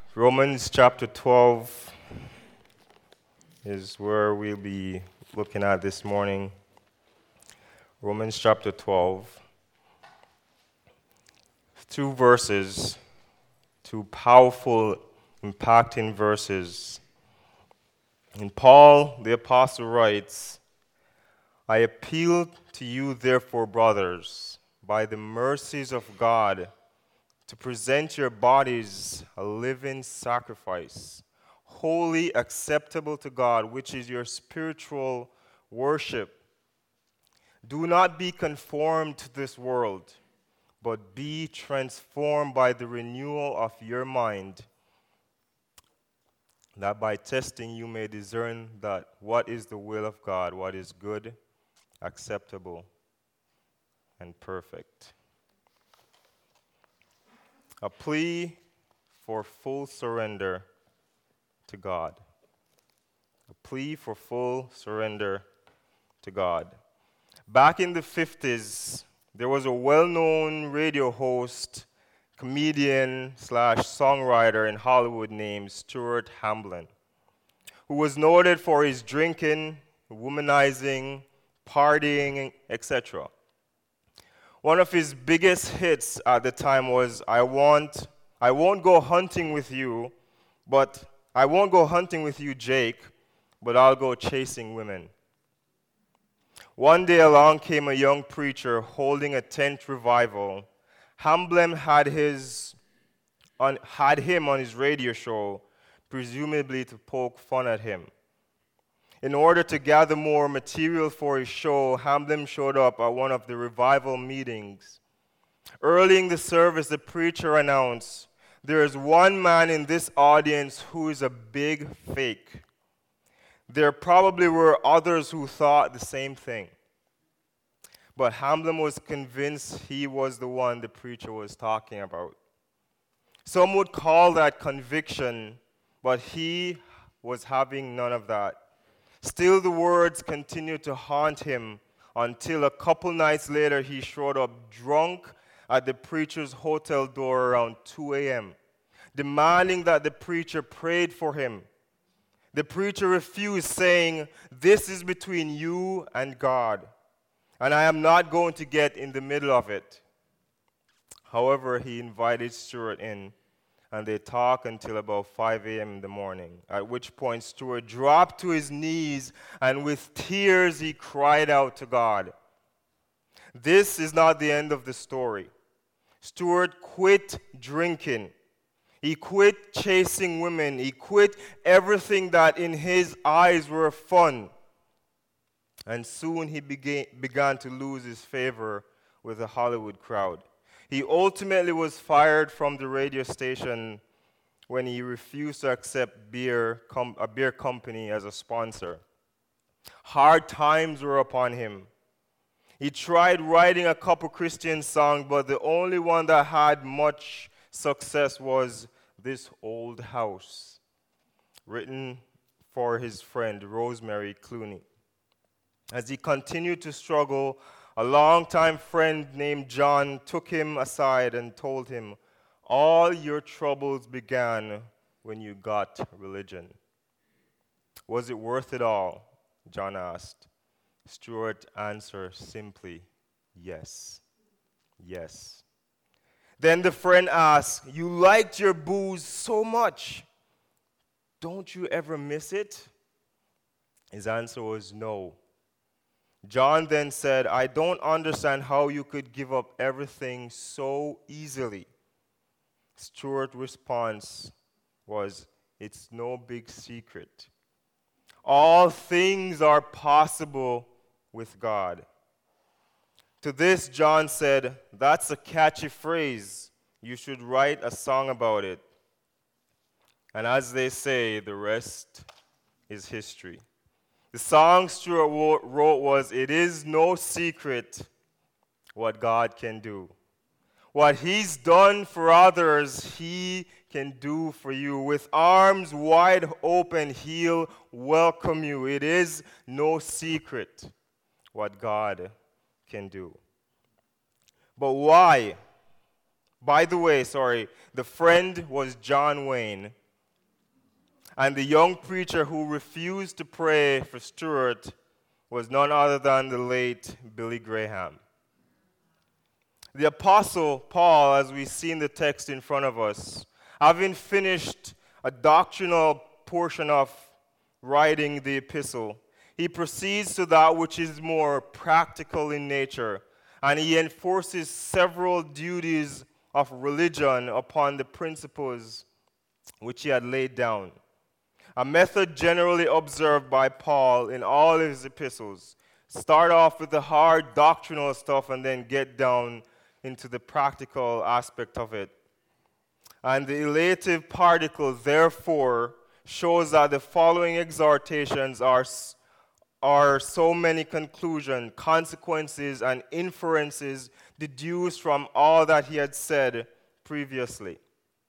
Romans chapter 12 is where we'll be looking at this morning. Romans chapter 12. Two verses, two powerful, impacting verses. And Paul, the apostle, writes, I appeal to you, therefore, brothers, by the mercies of God, to present your bodies a living sacrifice, wholly acceptable to God, which is your spiritual worship. Do not be conformed to this world, but be transformed by the renewal of your mind, that by testing you may discern that what is the will of God, what is good, acceptable, and perfect. A plea for full surrender to God. A plea for full surrender to God. Back in the 50s, there was a well-known radio host, comedian / songwriter in Hollywood named Stuart Hamblin, who was noted for his drinking, womanizing, partying, etc. One of his biggest hits at the time was I won't go hunting with you, Jake, but I'll go chasing women. One day along came a young preacher holding a tent revival. Hamblin had him on his radio show, presumably to poke fun at him. In order to gather more material for his show, Hamblin showed up at one of the revival meetings. Early in the service, the preacher announced, there is one man in this audience who is a big fake. There probably were others who thought the same thing. But Hamblin was convinced he was the one the preacher was talking about. Some would call that conviction, but he was having none of that. Still, the words continued to haunt him until a couple nights later he showed up drunk at the preacher's hotel door around 2 a.m., demanding that the preacher prayed for him. The preacher refused, saying, "This is between you and God, and I am not going to get in the middle of it." However, he invited Stuart in, and they talked until about 5 a.m. in the morning, at which point Stuart dropped to his knees, and with tears he cried out to God. This is not the end of the story. Stuart quit drinking. He quit chasing women. He quit everything that in his eyes were fun. And soon he began to lose his favor with the Hollywood crowd. He ultimately was fired from the radio station when he refused to accept a beer company as a sponsor. Hard times were upon him. He tried writing a couple Christian songs, but the only one that had much success was "This Old House," written for his friend Rosemary Clooney. As he continued to struggle, a longtime friend named John took him aside and told him, "All your troubles began when you got religion." "Was it worth it all?" John asked. Stuart answered simply, "Yes, yes." Then the friend asked, "You liked your booze so much. Don't you ever miss it?" His answer was no. John then said, "I don't understand how you could give up everything so easily." Stuart's response was, "It's no big secret. All things are possible with God." To this, John said, "That's a catchy phrase. You should write a song about it." And as they say, the rest is history. The song Stuart wrote was, "It is no secret what God can do. What he's done for others, he can do for you. With arms wide open, he'll welcome you. It is no secret what God can do." But why? By the way, the friend was John Wayne, and the young preacher who refused to pray for Stuart was none other than the late Billy Graham. The Apostle Paul, as we see in the text in front of us, having finished a doctrinal portion of writing the epistle, he proceeds to that which is more practical in nature, and he enforces several duties of religion upon the principles which he had laid down. A method generally observed by Paul in all his epistles. Start off with the hard doctrinal stuff and then get down into the practical aspect of it. And the elative particle, therefore, shows that the following exhortations are so many conclusions, consequences, and inferences deduced from all that he had said previously.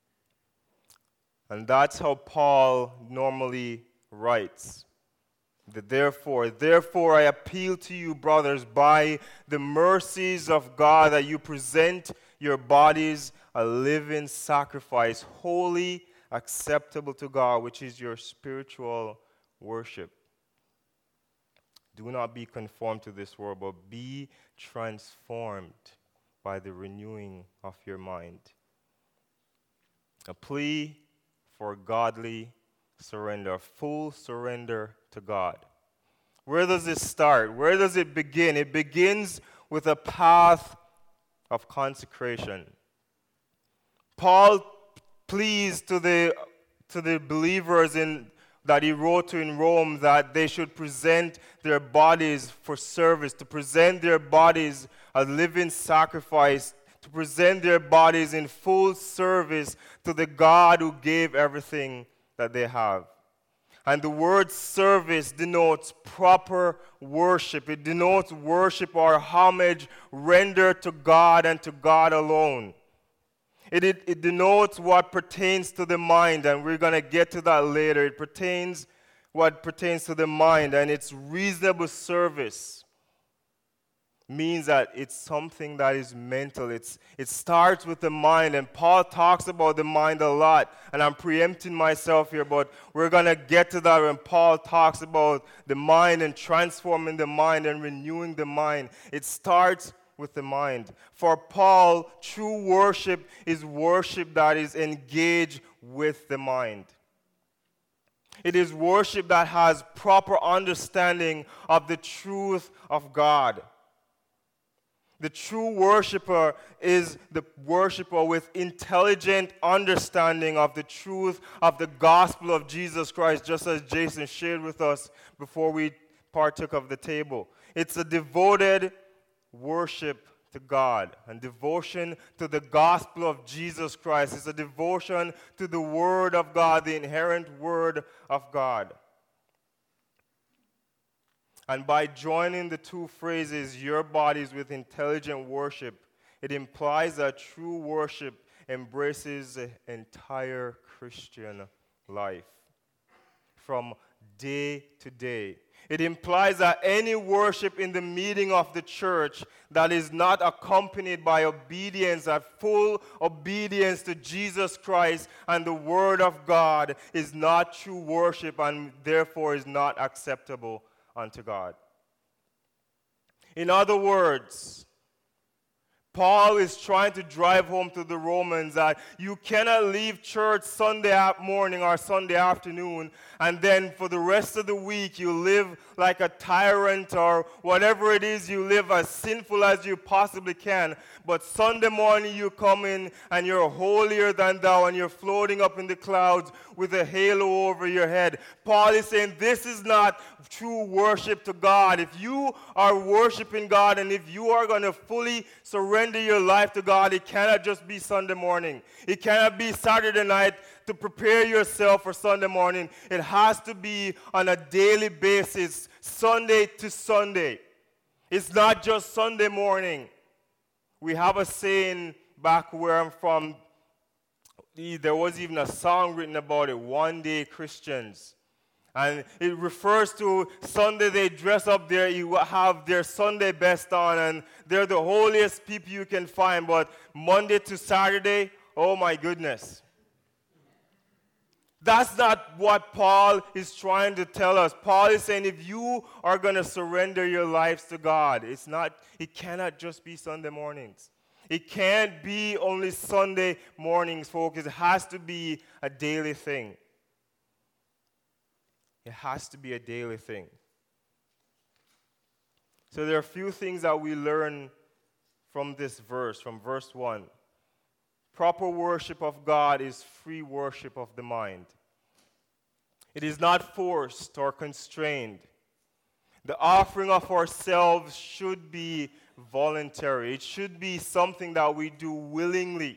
And that's how Paul normally writes. Therefore I appeal to you, brothers, by the mercies of God, that you present your bodies a living sacrifice, holy, acceptable to God, which is your spiritual worship. Do not be conformed to this world, but be transformed by the renewing of your mind. A plea for godly surrender, full surrender to God. Where does it start? Where does it begin? It begins with a path of consecration. Paul pleads to the believers that he wrote to in Rome that they should present their bodies for service, to present their bodies a living sacrifice, to present their bodies in full service to the God who gave everything that they have. And the word service denotes proper worship. It denotes worship or homage rendered to God and to God alone. It denotes what pertains to the mind, and we're going to get to that later. It pertains what pertains to the mind, and its reasonable service means that it's something that is mental. It starts with the mind, and Paul talks about the mind a lot, and I'm preempting myself here, but we're going to get to that when Paul talks about the mind and transforming the mind and renewing the mind. It starts with the mind. For Paul, true worship is worship that is engaged with the mind. It is worship that has proper understanding of the truth of God. The true worshiper is the worshiper with intelligent understanding of the truth of the gospel of Jesus Christ, just as Jason shared with us before we partook of the table. It's a devoted worship to God and devotion to the gospel of Jesus Christ. It's a devotion to the word of God, the inherent word of God. And by joining the two phrases, your bodies, with intelligent worship, it implies that true worship embraces the entire Christian life from day to day. It implies that any worship in the meeting of the church that is not accompanied by obedience, that full obedience to Jesus Christ and the Word of God, is not true worship and therefore is not acceptable unto God. In other words, Paul is trying to drive home to the Romans that you cannot leave church Sunday morning or Sunday afternoon and then for the rest of the week you live like a tyrant or whatever it is, you live as sinful as you possibly can. But Sunday morning you come in and you're holier than thou and you're floating up in the clouds with a halo over your head. Paul is saying this is not true worship to God. If you are worshiping God and if you are going to fully surrender your life to God, it cannot just be Sunday morning. It cannot be Saturday night to prepare yourself for Sunday morning. It has to be on a daily basis, Sunday to Sunday. It's not just Sunday morning. We have a saying back where I'm from. There was even a song written about it, One Day Christians. And it refers to Sunday, they dress up there, you have their Sunday best on, and they're the holiest people you can find. But Monday to Saturday, oh my goodness. That's not what Paul is trying to tell us. Paul is saying if you are going to surrender your lives to God, it cannot just be Sunday mornings. It can't be only Sunday mornings, folks. It has to be a daily thing. It has to be a daily thing. So there are a few things that we learn from this verse, from verse 1. Proper worship of God is free worship of the mind. It is not forced or constrained. The offering of ourselves should be voluntary. It should be something that we do willingly,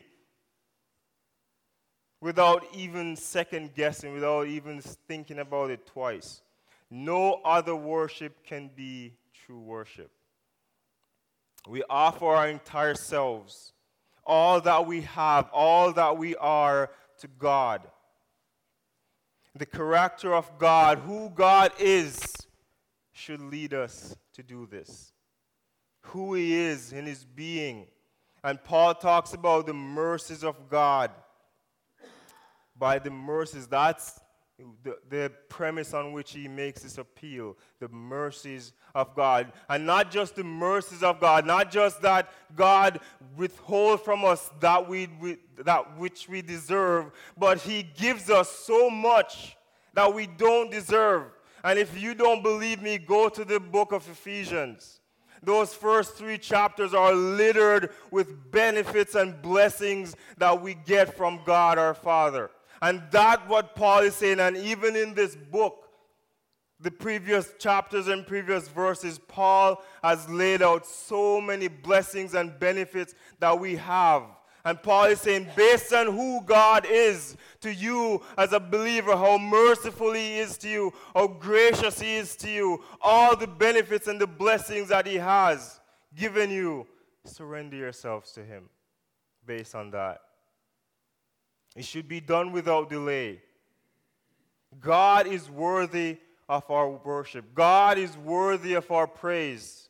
without even second guessing, without even thinking about it twice. No other worship can be true worship. We offer our entire selves, all that we have, all that we are, to God. The character of God, who God is, should lead us to do this. Who He is in His being. And Paul talks about the mercies of God. By the mercies, that's the premise on which he makes this appeal, the mercies of God. And not just the mercies of God, not just that God withholds from us that which we deserve, but He gives us so much that we don't deserve. And if you don't believe me, go to the book of Ephesians. Those first 3 chapters are littered with benefits and blessings that we get from God our Father. And that's what Paul is saying. And even in this book, the previous chapters and previous verses, Paul has laid out so many blessings and benefits that we have. And Paul is saying, based on who God is to you as a believer, how merciful He is to you, how gracious He is to you, all the benefits and the blessings that He has given you, surrender yourselves to Him based on that. It should be done without delay. God is worthy of our worship. God is worthy of our praise.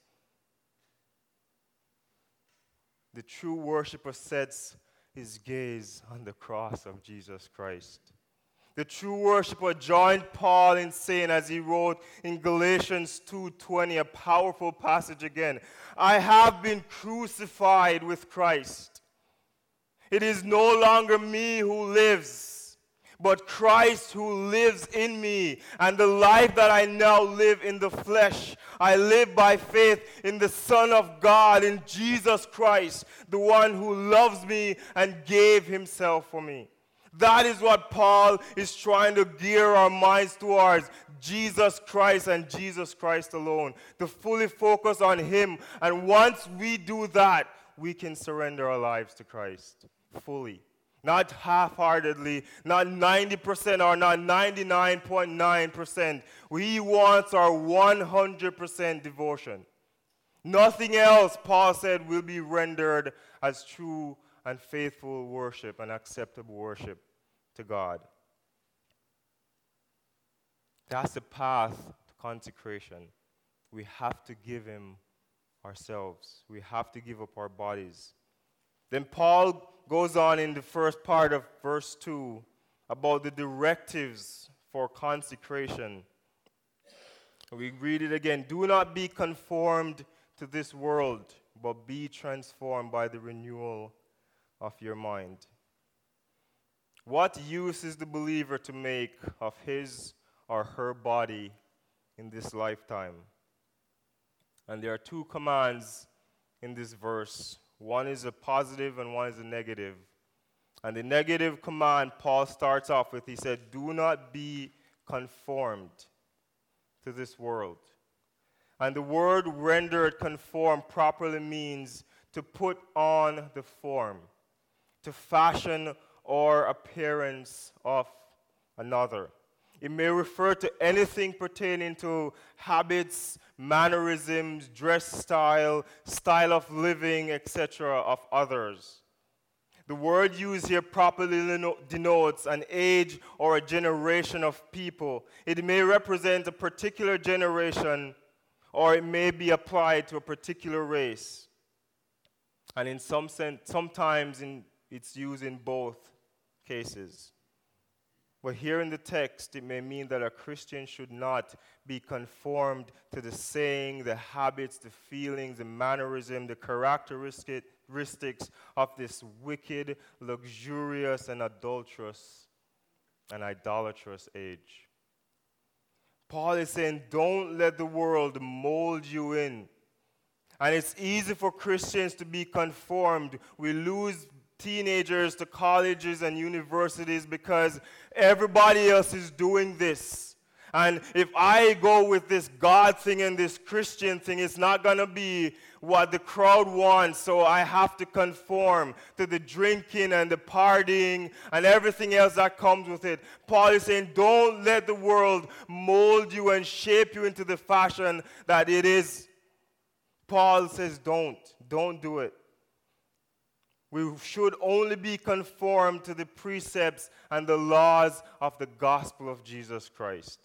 The true worshiper sets his gaze on the cross of Jesus Christ. The true worshiper joined Paul in saying, as he wrote in Galatians 2:20, a powerful passage again, I have been crucified with Christ. It is no longer me who lives, but Christ who lives in me. And the life that I now live in the flesh, I live by faith in the Son of God, in Jesus Christ, the one who loves me and gave Himself for me. That is what Paul is trying to gear our minds towards, Jesus Christ and Jesus Christ alone, to fully focus on Him. And once we do that, we can surrender our lives to Christ fully. Not half-heartedly, not 90% or not 99.9%. He wants our 100% devotion. Nothing else, Paul said, will be rendered as true and faithful worship and acceptable worship to God. That's the path to consecration. We have to give Him ourselves. We have to give up our bodies. Then Paul goes on in the first part of verse 2 about the directives for consecration. We read it again. Do not be conformed to this world, but be transformed by the renewal of your mind. What use is the believer to make of his or her body in this lifetime? And there are 2 commands in this verse. One is a positive and one is a negative. And the negative command Paul starts off with, he said, do not be conformed to this world. And the word rendered conform properly means to put on the form, to fashion or appearance of another. It may refer to anything pertaining to habits, mannerisms, dress style, style of living, etc. of others. The word used here properly denotes an age or a generation of people. It may represent a particular generation, or it may be applied to a particular race. And in some sense, sometimes it's used in both cases. But here in the text, it may mean that a Christian should not be conformed to the saying, the habits, the feelings, the mannerism, the characteristics of this wicked, luxurious, and adulterous and idolatrous age. Paul is saying, don't let the world mold you in. And it's easy for Christians to be conformed. We lose teenagers to colleges and universities because everybody else is doing this. And if I go with this God thing and this Christian thing, it's not going to be what the crowd wants, so I have to conform to the drinking and the partying and everything else that comes with it. Paul is saying, don't let the world mold you and shape you into the fashion that it is. Paul says, don't do it. We should only be conformed to the precepts and the laws of the gospel of Jesus Christ.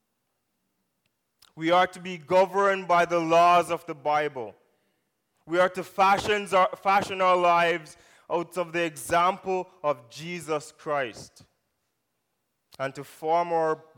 We are to be governed by the laws of the Bible. We are to fashion our lives out of the example of Jesus Christ, and to form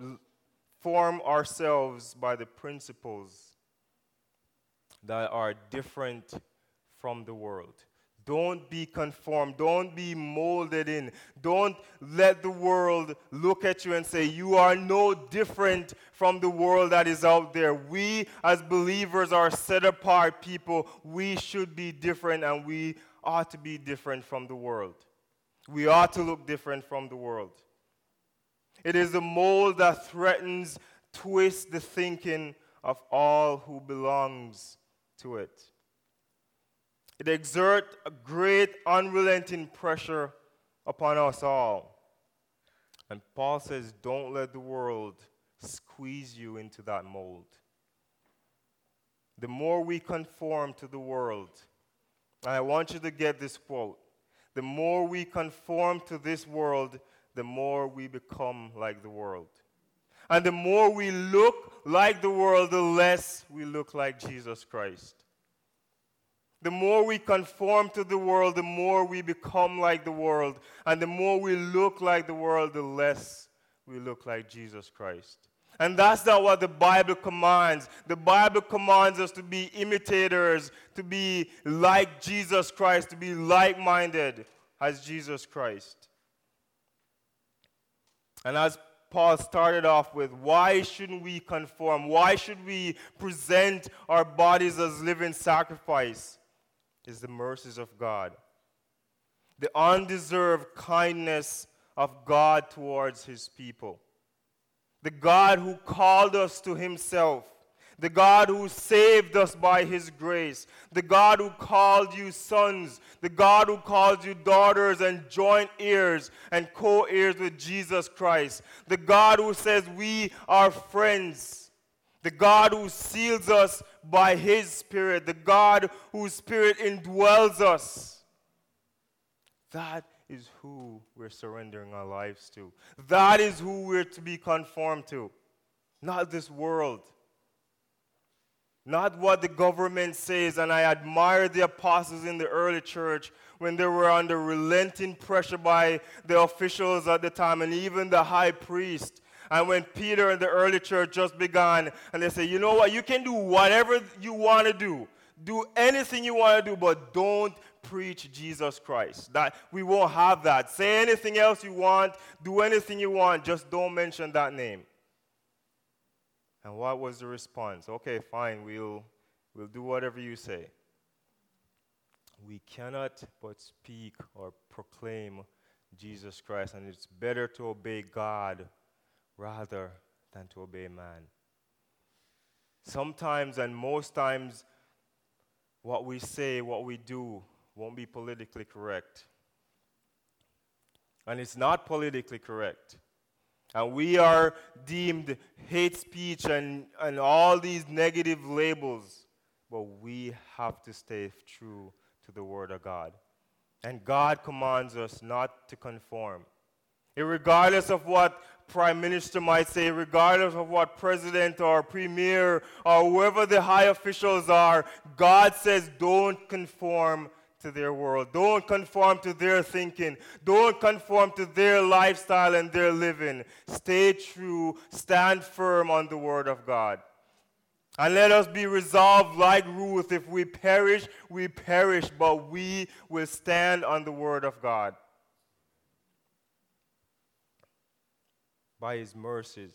ourselves by the principles that are different from the world. Don't be conformed. Don't be molded in. Don't let the world look at you and say, you are no different from the world that is out there. We, as believers, are set apart people. We should be different, and we ought to be different from the world. We ought to look different from the world. It is a mold that threatens, twists the thinking of all who belongs to it. It exerts a great unrelenting pressure upon us all. And Paul says, don't let the world squeeze you into that mold. The more we conform to the world, and I want you to get this quote, the more we conform to this world, the more we become like the world. And the more we look like the world, the less we look like Jesus Christ. The more we conform to the world, the more we become like the world. And the more we look like the world, the less we look like Jesus Christ. And that's not what the Bible commands. The Bible commands us to be imitators, to be like Jesus Christ, to be like-minded as Jesus Christ. And as Paul started off with, why shouldn't we conform? Why should we present our bodies as living sacrifice? Is the mercies of God, the undeserved kindness of God towards his people, the God who called us to himself, the God who saved us by his grace, the God who called you sons, the God who called you daughters and joint heirs and co-heirs with Jesus Christ, the God who says we are friends, the God who seals us by his Spirit, the God whose Spirit indwells us. That is who we're surrendering our lives to. That is who we're to be conformed to. Not this world. Not what the government says. And I admire the apostles in the early church when they were under relenting pressure by the officials at the time and even the high priest. And when Peter and the early church just began, and they say, you know what, you can do whatever you want to do. Do anything you want to do, but don't preach Jesus Christ. That we won't have that. Say anything else you want, do anything you want, just don't mention that name. And what was the response? Okay, fine, we'll do whatever you say. We cannot but speak or proclaim Jesus Christ, and it's better to obey God rather than to obey man. Sometimes and most times, what we say, what we do, won't be politically correct. And it's not politically correct. And we are deemed hate speech and all these negative labels, but we have to stay true to the Word of God. And God commands us not to conform. Regardless of what prime minister might say, regardless of what president or premier or whoever the high officials are, God says don't conform to their world. Don't conform to their thinking. Don't conform to their lifestyle and their living. Stay true, stand firm on the word of God. And let us be resolved like Ruth. If we perish, but we will stand on the word of God. By his mercies.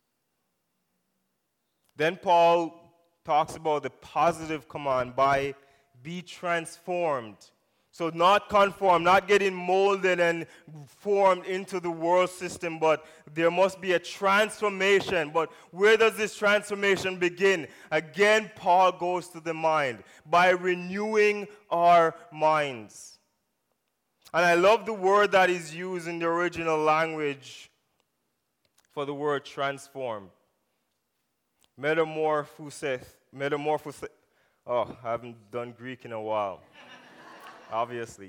Then Paul talks about the positive command by be transformed. So not conform, not getting molded and formed into the world system, but there must be a transformation. But where does this transformation begin? Again, Paul goes to the mind, by renewing our minds. And I love the word that is used in the original language for the word transform. Metamorphosis. Oh, I haven't done Greek in a while. Obviously.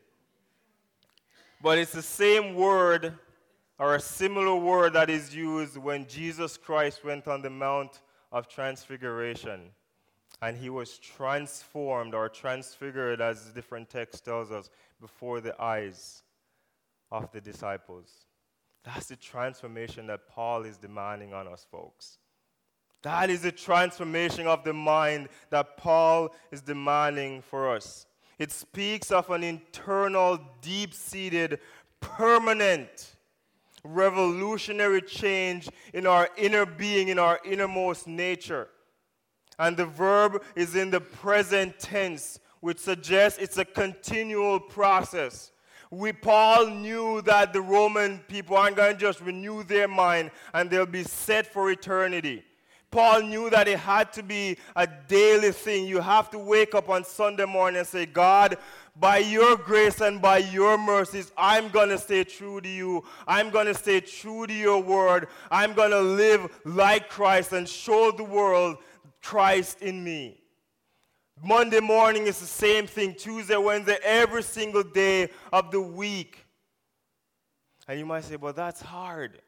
But it's the same word or a similar word that is used when Jesus Christ went on the Mount of Transfiguration and he was transformed or transfigured, as different text tells us, before the eyes of the disciples. That's the transformation that Paul is demanding on us, folks. That is the transformation of the mind that Paul is demanding for us. It speaks of an internal, deep-seated, permanent, revolutionary change in our inner being, in our innermost nature. And the verb is in the present tense, which suggests it's a continual process. Paul knew that the Roman people aren't going to just renew their mind and they'll be set for eternity. Paul knew that it had to be a daily thing. You have to wake up on Sunday morning and say, God, by your grace and by your mercies, I'm going to stay true to you. I'm going to stay true to your word. I'm going to live like Christ and show the world Christ in me. Monday morning is the same thing. Tuesday, Wednesday, every single day of the week. And you might say, but that's hard.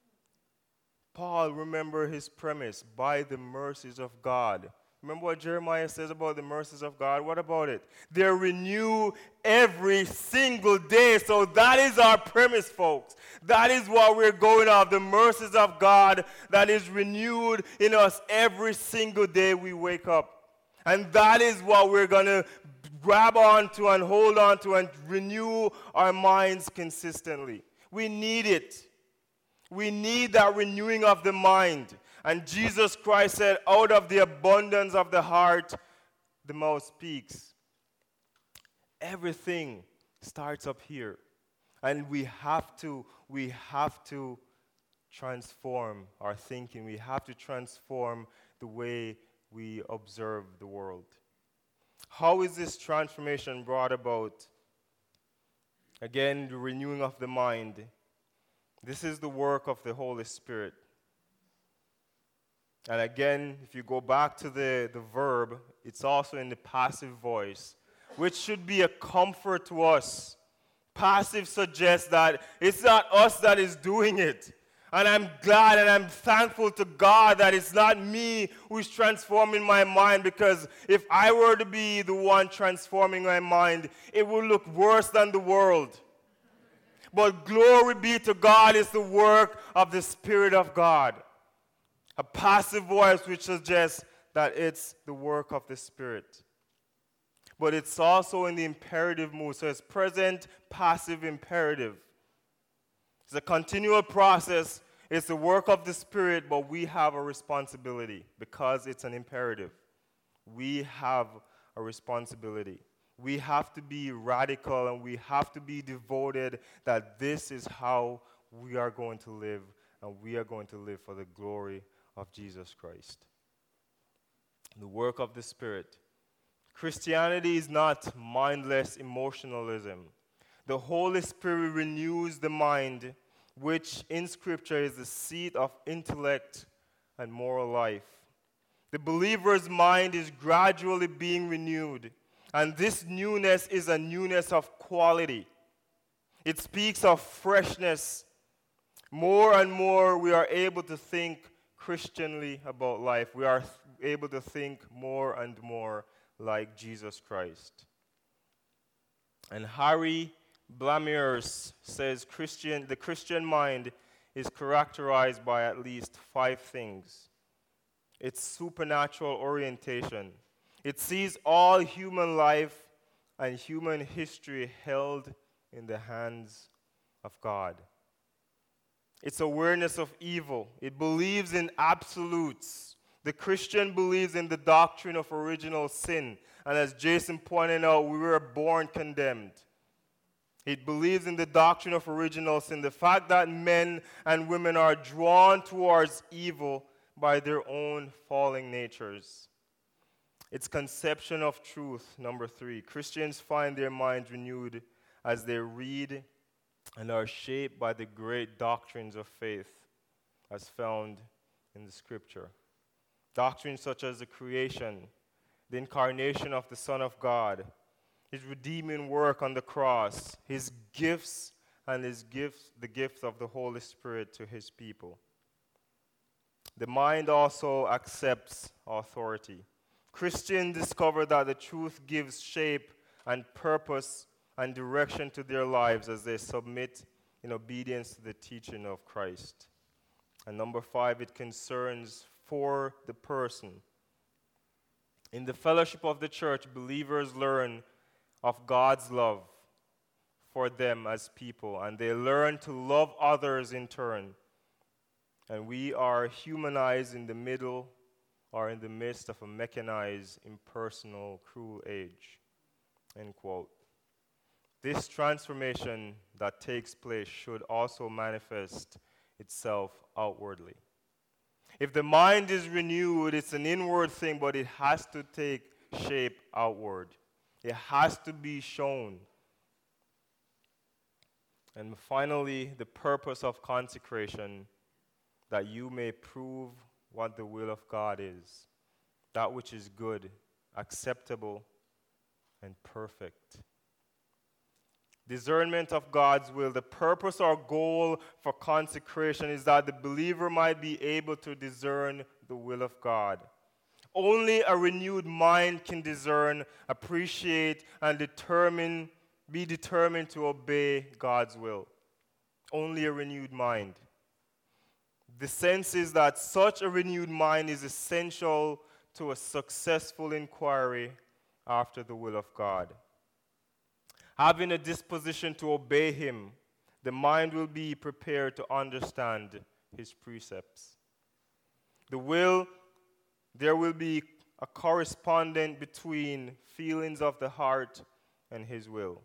Paul, remember his premise, by the mercies of God. Remember what Jeremiah says about the mercies of God? What about it? They're renewed every single day. So that is our premise, folks. That is what we're going off, the mercies of God that is renewed in us every single day we wake up. And that is what we're going to grab onto and hold on to and renew our minds consistently. We need it. We need that renewing of the mind. And Jesus Christ said, out of the abundance of the heart, the mouth speaks. Everything starts up here. And we have to transform our thinking. We have to transform the way we observe the world. How is this transformation brought about? Again, the renewing of the mind. This is the work of the Holy Spirit. And again, if you go back to the verb, it's also in the passive voice, which should be a comfort to us. Passive suggests that it's not us that is doing it. And I'm glad and I'm thankful to God that it's not me who's transforming my mind, because if I were to be the one transforming my mind, it would look worse than the world. But glory be to God, is the work of the Spirit of God. A passive voice which suggests that it's the work of the Spirit. But it's also in the imperative mood. So it's present, passive, imperative. It's a continual process. It's the work of the Spirit, but we have a responsibility because it's an imperative. We have a responsibility. We have to be radical and we have to be devoted that this is how we are going to live, and we are going to live for the glory of Jesus Christ. The work of the Spirit. Christianity is not mindless emotionalism. The Holy Spirit renews the mind, which in Scripture is the seat of intellect and moral life. The believer's mind is gradually being renewed. And this newness is a newness of quality. It speaks of freshness. More and more we are able to think Christianly about life. We are able to think more and more like Jesus Christ. And Harry Blamires says the Christian mind is characterized by at least 5 things. Its supernatural orientation. It sees all human life and human history held in the hands of God. Its awareness of evil. It believes in absolutes. The Christian believes in the doctrine of original sin. And as Jason pointed out, we were born condemned. It believes in the doctrine of original sin, the fact that men and women are drawn towards evil by their own falling natures. Its conception of truth, number 3. Christians find their minds renewed as they read and are shaped by the great doctrines of faith as found in the Scripture. Doctrines such as the creation, the incarnation of the Son of God, His redeeming work on the cross, His gifts, and the gift of the Holy Spirit to His people. The mind also accepts authority. Christians discover that the truth gives shape and purpose and direction to their lives as they submit in obedience to the teaching of Christ. And number 5, it concerns for the person. In the fellowship of the church, believers learn of God's love for them as people, and they learn to love others in turn. And we are humanized in the middle or in the midst of a mechanized, impersonal, cruel age. End quote. This transformation that takes place should also manifest itself outwardly. If the mind is renewed, it's an inward thing, but it has to take shape outward. It has to be shown. And finally, the purpose of consecration, that you may prove what the will of God is, that which is good, acceptable, and perfect. Discernment of God's will. The purpose or goal for consecration is that the believer might be able to discern the will of God. Only a renewed mind can discern, appreciate, and be determined to obey God's will. Only a renewed mind. The sense is that such a renewed mind is essential to a successful inquiry after the will of God. Having a disposition to obey Him, the mind will be prepared to understand His precepts. There will be a correspondence between feelings of the heart and His will.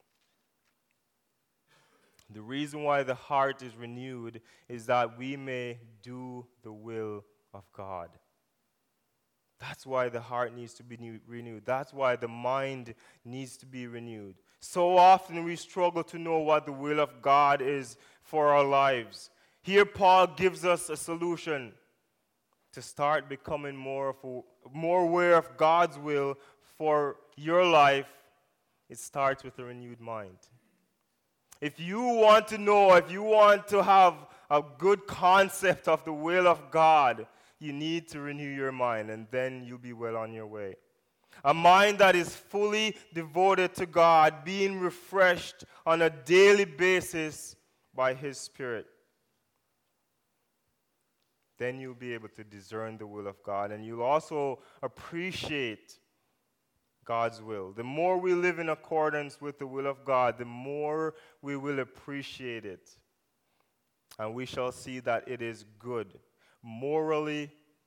The reason why the heart is renewed is that we may do the will of God. That's why the heart needs to be renewed. That's why the mind needs to be renewed. So often we struggle to know what the will of God is for our lives. Here Paul gives us a solution to start becoming more aware of God's will for your life. It starts with a renewed mind. If you want to know, if you want to have a good concept of the will of God, you need to renew your mind, and then you'll be well on your way. A mind that is fully devoted to God, being refreshed on a daily basis by His Spirit. Then you'll be able to discern the will of God, and you'll also appreciate God's will. The more we live in accordance with the will of God, the more we will appreciate it. And we shall see that it is good, morally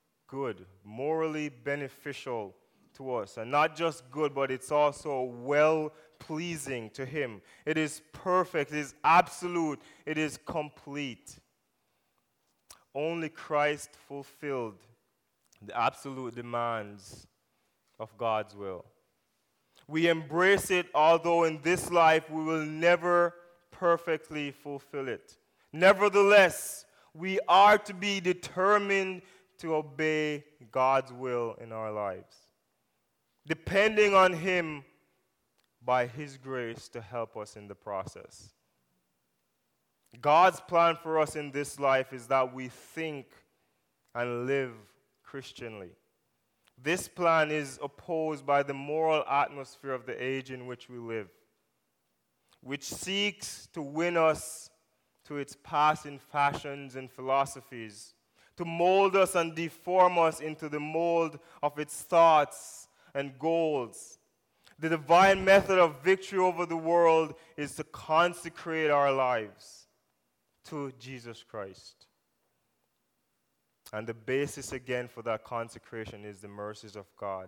beneficial to us. And not just good, but it's also well-pleasing to Him. It is perfect, it is absolute, it is complete. Only Christ fulfilled the absolute demands of God's will. We embrace it, although in this life we will never perfectly fulfill it. Nevertheless, we are to be determined to obey God's will in our lives. depending on Him by His grace to help us in the process. God's plan for us in this life is that we think and live Christianly. This plan is opposed by the moral atmosphere of the age in which we live, which seeks to win us to its passing fashions and philosophies, to mold us and deform us into the mold of its thoughts and goals. The divine method of victory over the world is to consecrate our lives to Jesus Christ. And the basis again for that consecration is the mercies of God.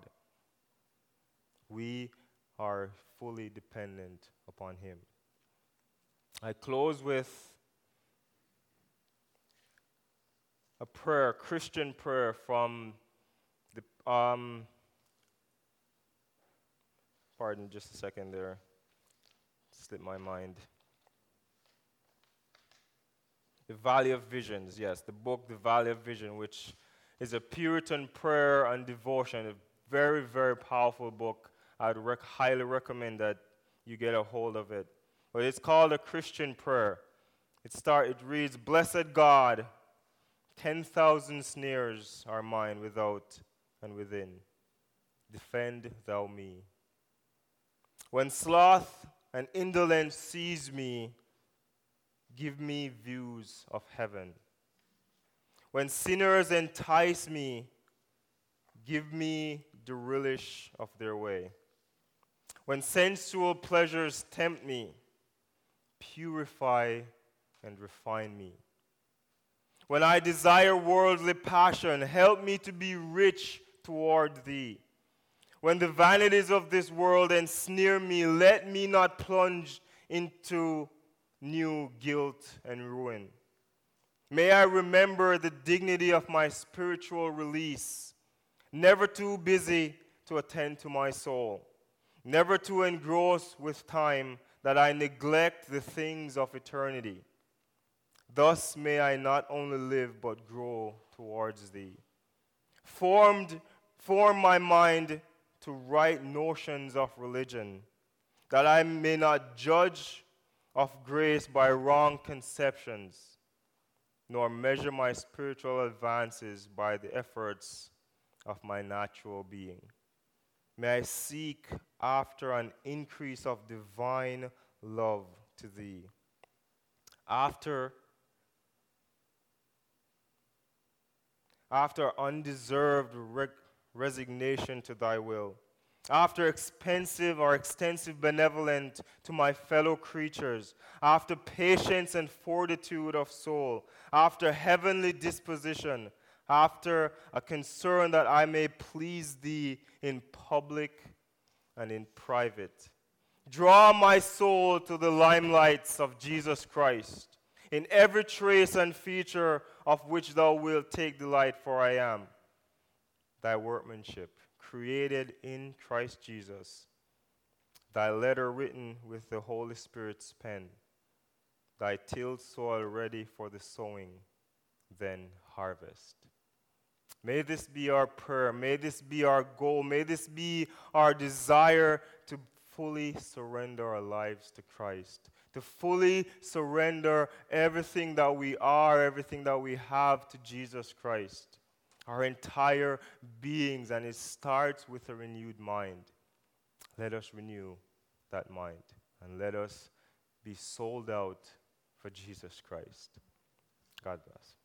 We are fully dependent upon Him. I close with a prayer, Christian prayer from the, pardon just a second there, slipped my mind. The Valley of Visions, yes, the book The Valley of Vision, which is a Puritan prayer and devotion, a very, very powerful book. I'd highly recommend that you get a hold of it. But it's called a Christian prayer. It reads, "Blessed God, 10,000 snares are mine without and within. Defend thou me. When sloth and indolence seize me, give me views of heaven. When sinners entice me, give me the relish of their way. When sensual pleasures tempt me, purify and refine me. When I desire worldly passion, help me to be rich toward thee. When the vanities of this world ensnare me, let me not plunge into new guilt and ruin. May I remember the dignity of my spiritual release, never too busy to attend to my soul, never too engrossed with time that I neglect the things of eternity. Thus may I not only live but grow towards thee. Form my mind to right notions of religion, that I may not judge of grace by wrong conceptions, nor measure my spiritual advances by the efforts of my natural being. May I seek after an increase of divine love to thee, after undeserved resignation to thy will, after extensive benevolence to my fellow creatures, after patience and fortitude of soul, after heavenly disposition, after a concern that I may please thee in public and in private. Draw my soul to the limelights of Jesus Christ, in every trace and feature of which thou wilt take delight, for I am thy workmanship, created in Christ Jesus, thy letter written with the Holy Spirit's pen, thy tilled soil ready for the sowing, then harvest. May this be our prayer. May this be our goal. May this be our desire to fully surrender our lives to Christ, to fully surrender everything that we are, everything that we have to Jesus Christ, our entire beings, and it starts with a renewed mind. Let us renew that mind, and let us be sold out for Jesus Christ. God bless.